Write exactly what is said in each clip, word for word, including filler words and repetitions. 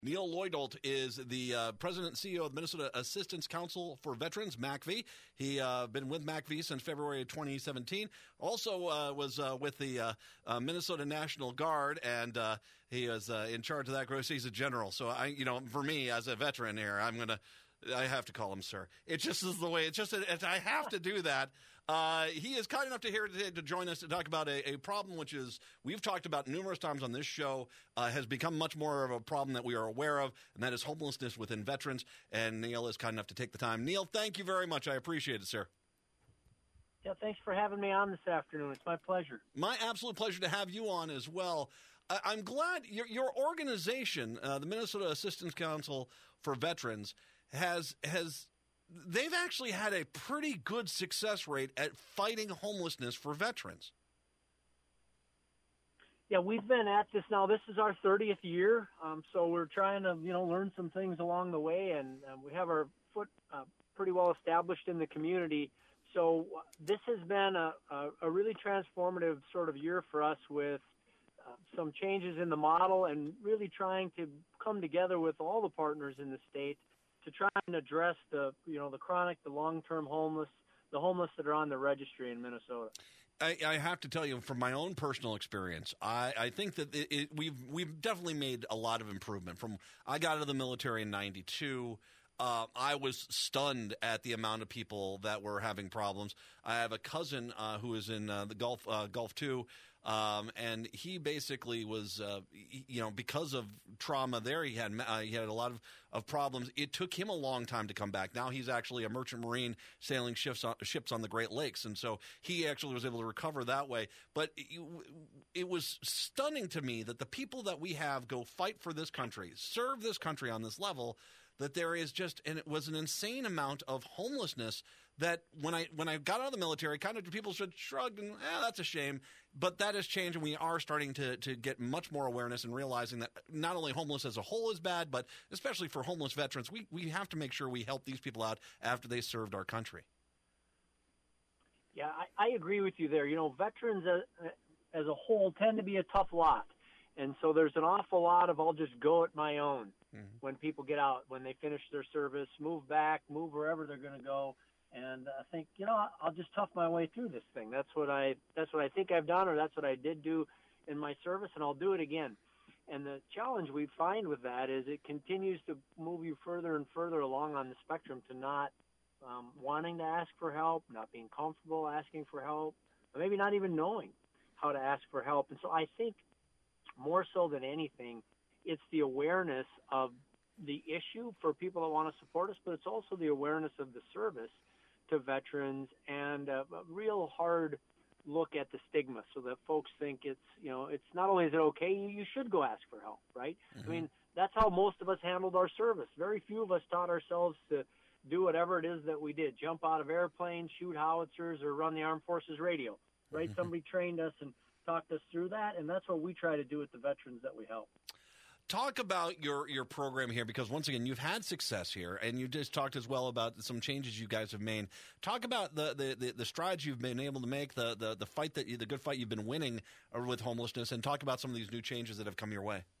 Neil Lloydolt is the uh, president and C E O of the Minnesota Assistance Council for Veterans, M A C V. He uh, been with M A C V since February of twenty seventeen. Also uh, was uh, with the uh, uh, Minnesota National Guard, and uh, he was uh, in charge of that group. He's a general. So, I, you know, for me as a veteran here, I'm going to I have to call him sir. It just is the way. It's just it, I have to do that. Uh, he is kind enough to here today to join us to talk about a, a problem which is we've talked about numerous times on this show. Uh, has become much more of a problem that we are aware of, and that is homelessness within veterans. And Neil is kind enough to take the time. Neil, thank you very much. I appreciate it, sir. Yeah, thanks for having me on this afternoon. It's my pleasure. My absolute pleasure to have you on as well. I, I'm glad your, your organization, uh, the Minnesota Assistance Council for Veterans, has has they've actually had a pretty good success rate at fighting homelessness for veterans. Yeah, we've been at this now. This is our thirtieth year, um, so we're trying to you know learn some things along the way, and uh, we have our foot uh, pretty well established in the community. So this has been a, a, a really transformative sort of year for us with uh, some changes in the model and really trying to come together with all the partners in the state to try and address the, you know, the chronic, the long-term homeless, the homeless that are on the registry in Minnesota. I, I have to tell you, from my own personal experience, I, I think that it, it, we've we've definitely made a lot of improvement. From I got out of the military in ninety-two. Uh, I was stunned at the amount of people that were having problems. I have a cousin uh, who is in uh, the Gulf uh, Gulf two, um, and he basically was, uh, he, you know, because of trauma there, he had uh, he had a lot of, of problems. It took him a long time to come back. Now he's actually a merchant marine sailing ships on, ships on the Great Lakes, and so he actually was able to recover that way. But it, it was stunning to me that the people that we have go fight for this country, serve this country on this level, that there is just, and it was an insane amount of homelessness that when I when I got out of the military, kind of people should shrugged and, eh, that's a shame. But that has changed, and we are starting to, to get much more awareness and realizing that not only homeless as a whole is bad, but especially for homeless veterans, we, we have to make sure we help these people out after they served our country. Yeah, I, I agree with you there. You know, veterans uh, as a whole tend to be a tough lot. And so there's an awful lot of I'll just go it my own mm-hmm. when people get out, when they finish their service, move back, move wherever they're going to go. And I think, you know, I'll just tough my way through this thing. That's what I that's what I think I've done, or that's what I did do in my service, and I'll do it again. And the challenge we find with that is it continues to move you further and further along on the spectrum to not um, wanting to ask for help, not being comfortable asking for help, or maybe not even knowing how to ask for help. And so I think more so than anything, it's the awareness of the issue for people that want to support us, but it's also the awareness of the service to veterans and a, a real hard look at the stigma so that folks think it's, you know, it's not only is it okay, you, you should go ask for help, right? Mm-hmm. I mean, that's how most of us handled our service. Very few of us taught ourselves to do whatever it is that we did, jump out of airplanes, shoot howitzers, or run the armed forces radio, right? Mm-hmm. Somebody trained us and talked us through that, and that's what we try to do with the veterans that we help. Talk about your, your program here, because once again, you've had success here, and you just talked as well about some changes you guys have made. Talk about the, the, the, the strides you've been able to make, the, the, the fight that you, the good fight you've been winning with homelessness, and talk about some of these new changes that have come your way.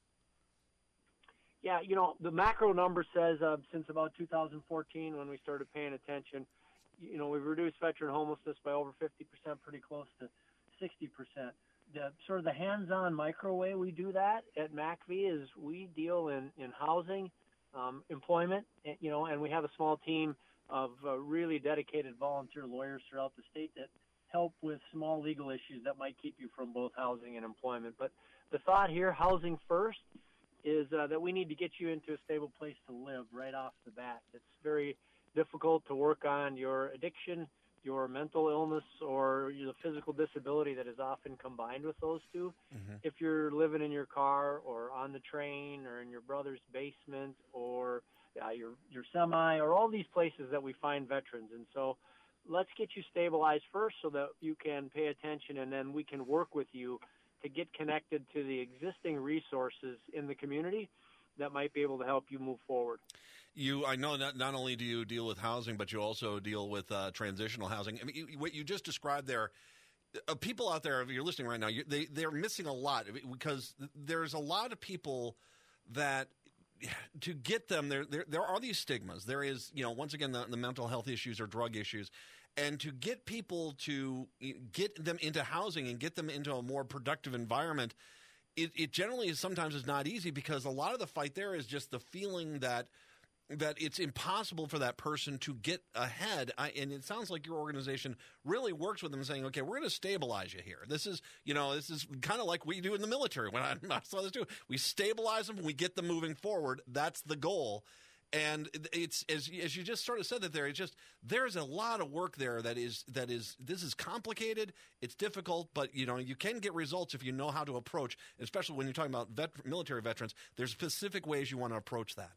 Yeah, you know, the macro number says uh, since about two thousand fourteen, when we started paying attention, you know, we've reduced veteran homelessness by over fifty percent, pretty close to sixty percent. The sort of the hands-on micro way we do that at M A C V is we deal in, in housing, um, employment, you know, and we have a small team of uh, really dedicated volunteer lawyers throughout the state that help with small legal issues that might keep you from both housing and employment. But the thought here, housing first, is uh, that we need to get you into a stable place to live right off the bat. It's very difficult to work on your addiction, your mental illness, or the physical disability that is often combined with those two. Mm-hmm. If you're living in your car or on the train or in your brother's basement or uh, your your semi or all these places that we find veterans. And so let's get you stabilized first so that you can pay attention, and then we can work with you to get connected to the existing resources in the community that might be able to help you move forward. You, I know not, not only do you deal with housing, but you also deal with uh, transitional housing. I mean, you, what you just described there, uh, people out there, if you're listening right now, you, they, they're missing a lot because there's a lot of people that to get them there, there, there are these stigmas. There is, you know, once again, the, the mental health issues or drug issues. And to get people to get them into housing and get them into a more productive environment, it, it generally is sometimes is not easy, because a lot of the fight there is just the feeling that that it's impossible for that person to get ahead. I, and it sounds like your organization really works with them, saying, okay, we're going to stabilize you here. This is, you know, this is kind of like we do in the military. When I, I saw this too, we stabilize them, we get them moving forward. That's the goal. And it's, as, as you just sort of said that there, it's just, there's a lot of work there that is, that is, this is complicated. It's difficult, but you know, you can get results if you know how to approach, especially when you're talking about vet, military veterans. There's specific ways you want to approach that.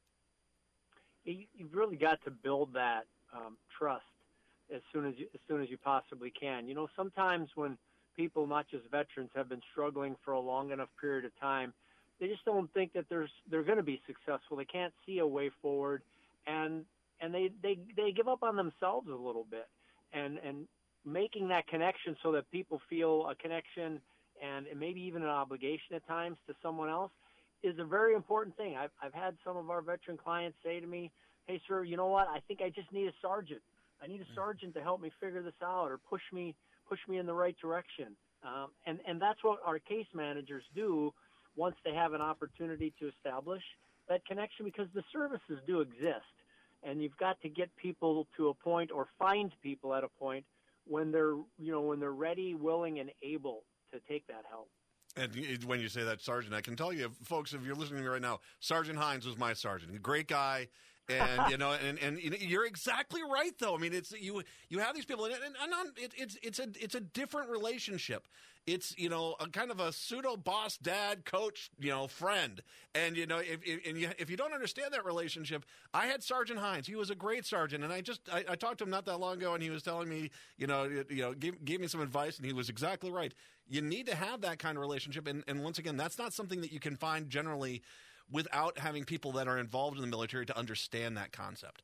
You've really got to build that um, trust as soon as you, as soon as you possibly can. You know, sometimes when people, not just veterans, have been struggling for a long enough period of time, they just don't think that there's they're going to be successful. They can't see a way forward, and and they, they, they give up on themselves a little bit. And and making that connection so that people feel a connection and maybe even an obligation at times to someone else is a very important thing. I've, I've had some of our veteran clients say to me, hey, sir, you know what? I think I just need a sergeant. I need a sergeant to help me figure this out or push me push me in the right direction. Um, and, and that's what our case managers do once they have an opportunity to establish that connection, because the services do exist. And you've got to get people to a point, or find people at a point when they're, you know, when they're ready, willing, and able to take that help. And when you say that, Sergeant, I can tell you, folks, if you're listening to me right now, Sergeant Hines was my sergeant. A great guy. And, you know, and, and you're exactly right, though. I mean, it's you you have these people, and, and, and it, it's it's a it's a different relationship. It's, you know, a kind of a pseudo boss, dad, coach, you know, friend. And, you know, if if, and you, if you don't understand that relationship, I had Sergeant Hines. He was a great sergeant. And I just I, I talked to him not that long ago, and he was telling me, you know, you know, gave, gave me some advice, and he was exactly right. You need to have that kind of relationship. And, and once again, that's not something that you can find generally without having people that are involved in the military to understand that concept.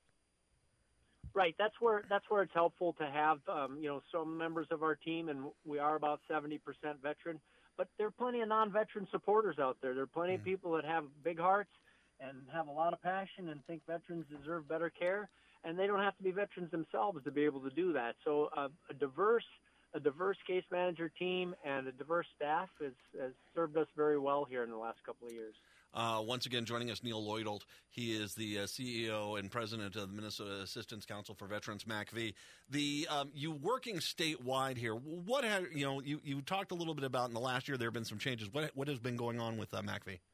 Right. That's where that's where it's helpful to have, um, you know, some members of our team, and we are about seventy percent veteran, but there are plenty of non-veteran supporters out there. There are plenty mm-hmm. of people that have big hearts and have a lot of passion and think veterans deserve better care, and they don't have to be veterans themselves to be able to do that. So uh, a diverse a diverse case manager team and a diverse staff has, has served us very well here in the last couple of years. Uh, once again, joining us, Neil Lloydolt. He is the uh, C E O and president of the Minnesota Assistance Council for Veterans, M A C V. The um, you working statewide here. What have you know? You, you talked a little bit about in the last year there have been some changes. What what has been going on with uh, M A C V?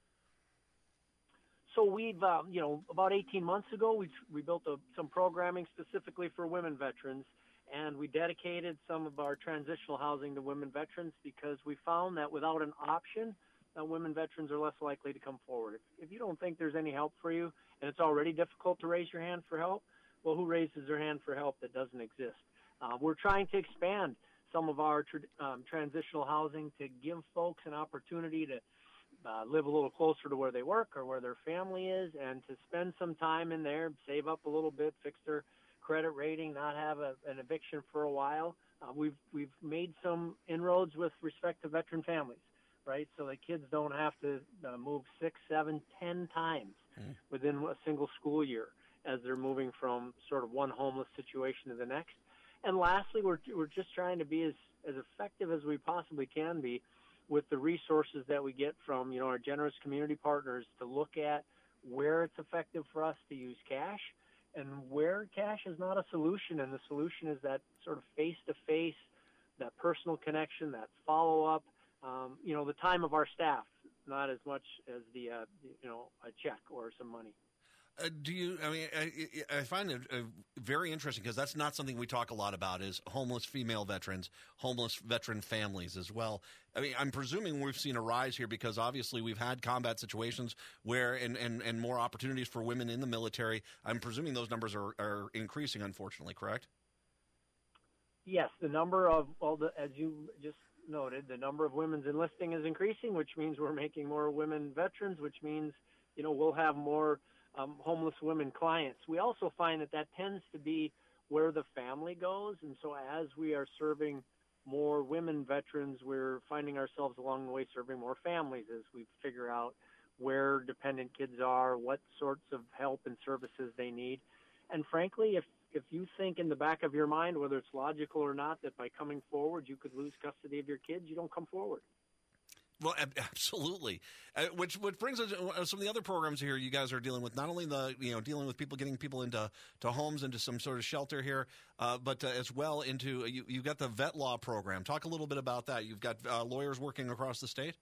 So we've um, you know about eighteen months ago we we built a, some programming specifically for women veterans, and we dedicated some of our transitional housing to women veterans because we found that without an option, Uh, women veterans are less likely to come forward. If, if you don't think there's any help for you, and it's already difficult to raise your hand for help, well, who raises their hand for help that doesn't exist? Uh, we're trying to expand some of our tra- um, transitional housing to give folks an opportunity to uh, live a little closer to where they work or where their family is, and to spend some time in there, save up a little bit, fix their credit rating, not have a, an eviction for a while. Uh, we've we've made some inroads with respect to veteran families. Right, so the kids don't have to uh, move six, seven, ten times mm. within a single school year as they're moving from sort of one homeless situation to the next. And lastly, we're we're just trying to be as, as effective as we possibly can be with the resources that we get from, you know, our generous community partners to look at where it's effective for us to use cash and where cash is not a solution. And the solution is that sort of face-to-face, that personal connection, that follow-up. Um, you know, the time of our staff, not as much as the, uh, you know, a check or some money. Uh, do you, I mean, I, I find it uh, very interesting because that's not something we talk a lot about is homeless female veterans, homeless veteran families as well. I mean, I'm presuming we've seen a rise here because obviously we've had combat situations where, and, and, and more opportunities for women in the military. I'm presuming those numbers are, are increasing, unfortunately, correct? Yes, the number of, well, the, as you just noted, the number of women's enlisting is increasing, which means we're making more women veterans, which means, you know, we'll have more um, homeless women clients. We also find that that tends to be where the family goes, and so as we are serving more women veterans, we're finding ourselves along the way serving more families as we figure out where dependent kids are, what sorts of help and services they need. And frankly, if, if you think in the back of your mind, whether it's logical or not, that by coming forward you could lose custody of your kids, you don't come forward. Well, absolutely. Uh, which which brings us to some of the other programs here you guys are dealing with. Not only the you know dealing with people getting people into to homes, into some sort of shelter here, uh, but uh, as well into you, you've got the vet law program. Talk a little bit about that. You've got uh, lawyers working across the state.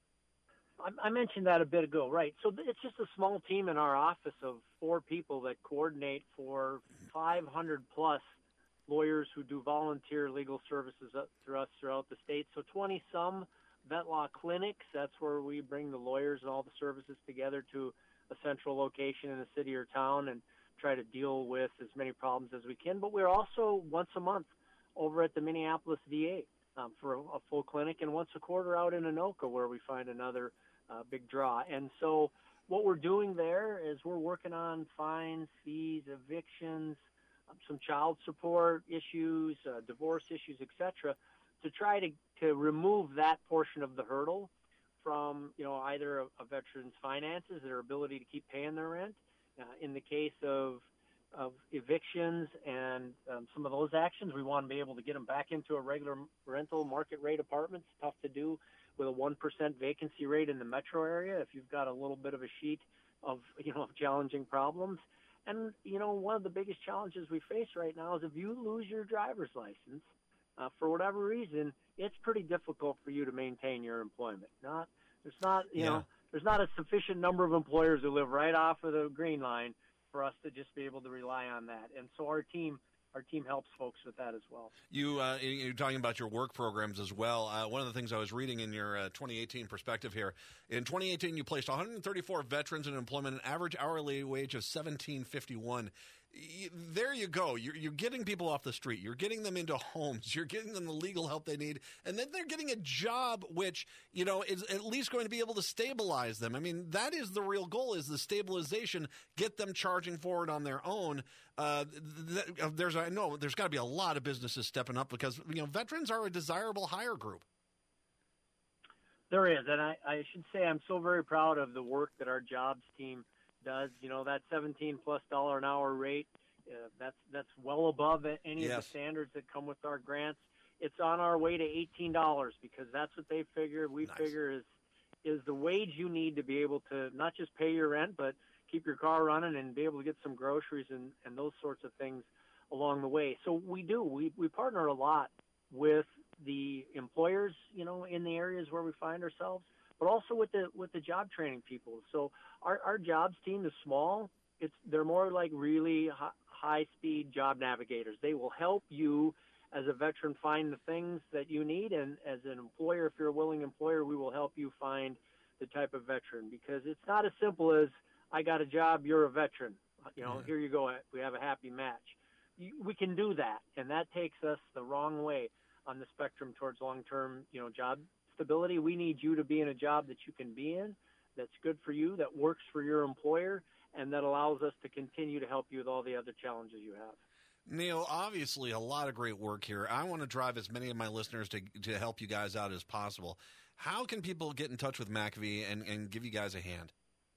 I, I mentioned that a bit ago, right? So it's just a small team in our office of four people that coordinate for five hundred plus lawyers who do volunteer legal services through us throughout the state. So twenty some vet law clinics. That's where we bring the lawyers and all the services together to a central location in a city or town and try to deal with as many problems as we can. But we're also once a month over at the Minneapolis V A um, for a, a full clinic, and once a quarter out in Anoka where we find another uh, big draw. And so what we're doing there is we're working on fines, fees, evictions, um, some child support issues, uh, divorce issues, et cetera, to try to, to remove that portion of the hurdle from, you know, either a, a veteran's finances, their ability to keep paying their rent. Uh, in the case of of evictions and um, some of those actions, we want to be able to get them back into a regular rental market rate apartment. It's tough to do with a one percent vacancy rate in the metro area if you've got a little bit of a sheet of, you know, of challenging problems. And, you know, one of the biggest challenges we face right now is if you lose your driver's license, Uh, for whatever reason, it's pretty difficult for you to maintain your employment. Not, there's not, you yeah. know, there's not a sufficient number of employers who live right off of the green line for us to just be able to rely on that. And so our team, our team helps folks with that as well. You, uh, you're talking about your work programs as well. Uh, one of the things I was reading in your uh, twenty eighteen perspective here, in twenty eighteen you placed one hundred thirty-four veterans in employment, an average hourly wage of seventeen fifty-one. There you go. You're, you're getting people off the street. You're getting them into homes. You're getting them the legal help they need. And then they're getting a job which, you know, is at least going to be able to stabilize them. I mean, that is the real goal, is the stabilization, get them charging forward on their own. Uh, th- there's, I know there's got to be a lot of businesses stepping up because, you know, veterans are a desirable hire group. There is. And I, I should say I'm so very proud of the work that our jobs team does. You know, that seventeen plus dollar an hour rate, uh, that's that's well above any yes. of the standards that come with our grants. It's on our way to eighteen dollars because that's what they figure. We nice. figure is is the wage you need to be able to not just pay your rent, but keep your car running and be able to get some groceries and, and those sorts of things along the way. So we do. We we partner a lot with the employers, you know, in the areas where we find ourselves, but also with the with the job training people. So our, our jobs team is small. It's they're more like really high, high speed job navigators. They will help you as a veteran find the things that you need, and as an employer, if you're a willing employer, we will help you find the type of veteran, because it's not as simple as I got a job, you're a veteran. You know, yeah. Here you go. We have a happy match. You, we can do that, and that takes us the wrong way on the spectrum towards long-term, you know, job stability. We need you to be in a job that you can be in, that's good for you, that works for your employer, and that allows us to continue to help you with all the other challenges you have. Neil, obviously a lot of great work here. I want to drive as many of my listeners to to help you guys out as possible. How can people get in touch with MACV and, and give you guys a hand?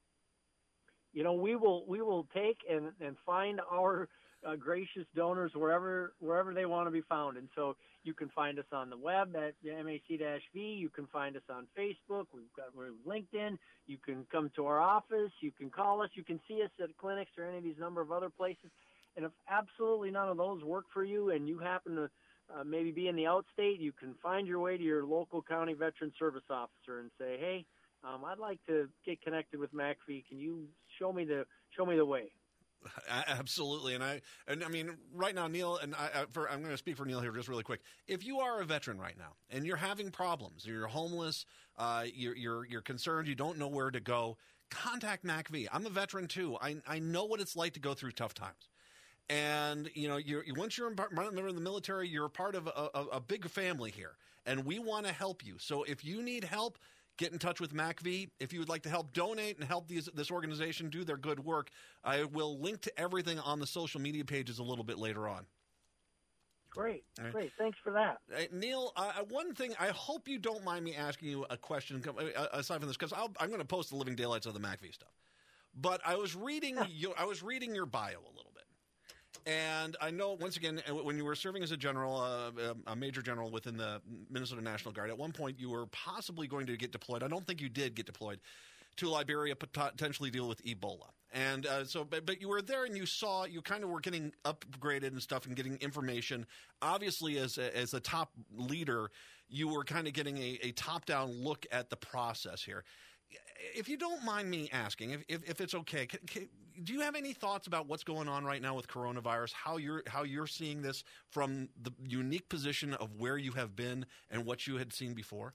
You know, we will we will take and, and find our uh, gracious donors wherever wherever they want to be found. And so you can find us on the web at M A C V. You can find us on Facebook. We've got we're LinkedIn. You can come to our office. You can call us. You can see us at clinics or any of these number of other places. And if absolutely none of those work for you and you happen to uh, maybe be in the outstate, you can find your way to your local county veteran service officer and say, hey, um, I'd like to get connected with MACV. Can you show me the show me the way? Absolutely, and I and I mean right now, Neil, and I, for, I'm going to speak for Neil here just really quick. If you are a veteran right now and you're having problems, you're homeless, uh, you're you're you're concerned, you don't know where to go, contact MACV. I'm a veteran too. I I know what it's like to go through tough times. And, you know, you're, once you're a member of the military, you're a part of a, a, a big family here, and we want to help you. So if you need help, get in touch with MACV. If you would like to help donate and help these, this organization do their good work, I will link to everything on the social media pages a little bit later on. Great, great. Thanks for that. Hey, Neil, uh, one thing, I hope you don't mind me asking you a question uh, aside from this, because I'm going to post the living daylights of the MACV stuff. But I was reading, your, I was reading your bio a little bit, and I know once again when you were serving as a general, uh, a major general within the Minnesota National Guard, at one point you were possibly going to get deployed. I don't think you did get deployed to Liberia, potentially deal with Ebola. And uh, so, but, but you were there and you saw, you kind of were getting upgraded and stuff and getting information. Obviously, as a, as a top leader, you were kind of getting a, a top-down look at the process here. If you don't mind me asking, if, if, if it's okay, can, can, do you have any thoughts about what's going on right now with coronavirus, how you're, how you're seeing this from the unique position of where you have been and what you had seen before?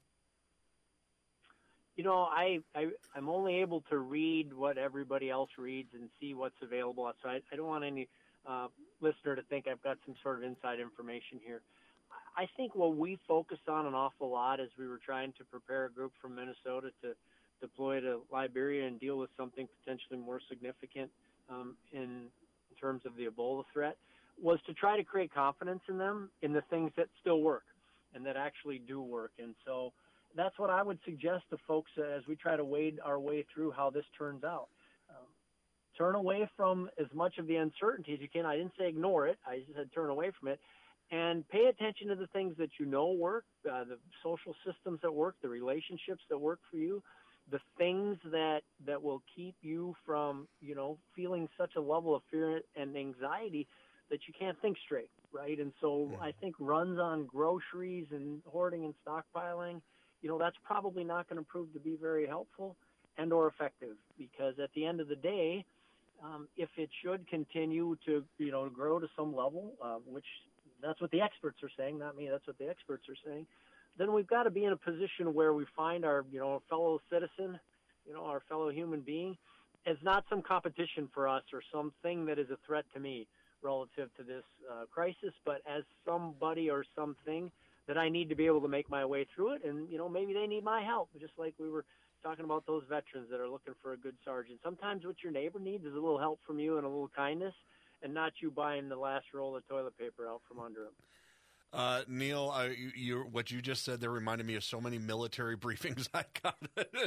You know, I, I, I'm only able to read what everybody else reads and see what's available. So I, I don't want any uh, listener to think I've got some sort of inside information here. I think what we focused on an awful lot as we were trying to prepare a group from Minnesota to deploy to Liberia and deal with something potentially more significant um, in, in terms of the Ebola threat was to try to create confidence in them in the things that still work and that actually do work. And so that's what I would suggest to folks as we try to wade our way through how this turns out. Um, turn away from as much of the uncertainty as you can. I didn't say ignore it. I just said turn away from it. And pay attention to the things that you know work, uh, the social systems that work, the relationships that work for you, the things that, that will keep you from, you know, feeling such a level of fear and anxiety that you can't think straight, right? And so I think runs on groceries and hoarding and stockpiling, you know, that's probably not going to prove to be very helpful and or effective, because at the end of the day, um, if it should continue to, you know, grow to some level, uh, which that's what the experts are saying, not me, that's what the experts are saying, then we've got to be in a position where we find our, you know, fellow citizen, you know, our fellow human being as not some competition for us or something that is a threat to me relative to this uh, crisis, but as somebody or something that I need to be able to make my way through it. And, you know, maybe they need my help, just like we were talking about those veterans that are looking for a good sergeant. Sometimes what your neighbor needs is a little help from you and a little kindness, and not you buying the last roll of toilet paper out from under them. Uh, Neil, uh, you, you, what you just said there reminded me of so many military briefings I got.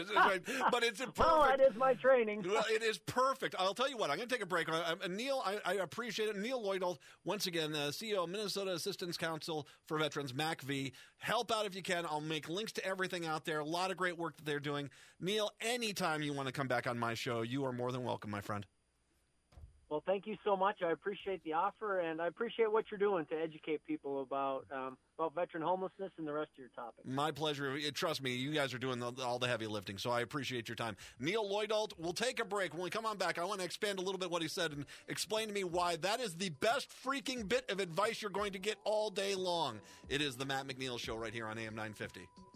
But it's perfect. Well, that is my training. Well, it is perfect. I'll tell you what, I'm going to take a break. I, I, Neil, I, I appreciate it. Neil Lloydahl, once again, uh, C E O of Minnesota Assistance Council for Veterans, M A C V. Help out if you can. I'll make links to everything out there. A lot of great work that they're doing. Neil, anytime you want to come back on my show, you are more than welcome, my friend. Well, thank you so much. I appreciate the offer, and I appreciate what you're doing to educate people about um, about veteran homelessness and the rest of your topics. My pleasure. Trust me, you guys are doing the, all the heavy lifting, so I appreciate your time. Neil Lloydahl, we'll take a break. When we come on back, I want to expand a little bit what he said and explain to me why that is the best freaking bit of advice you're going to get all day long. It is the Matt McNeil Show right here on A M nine fifty.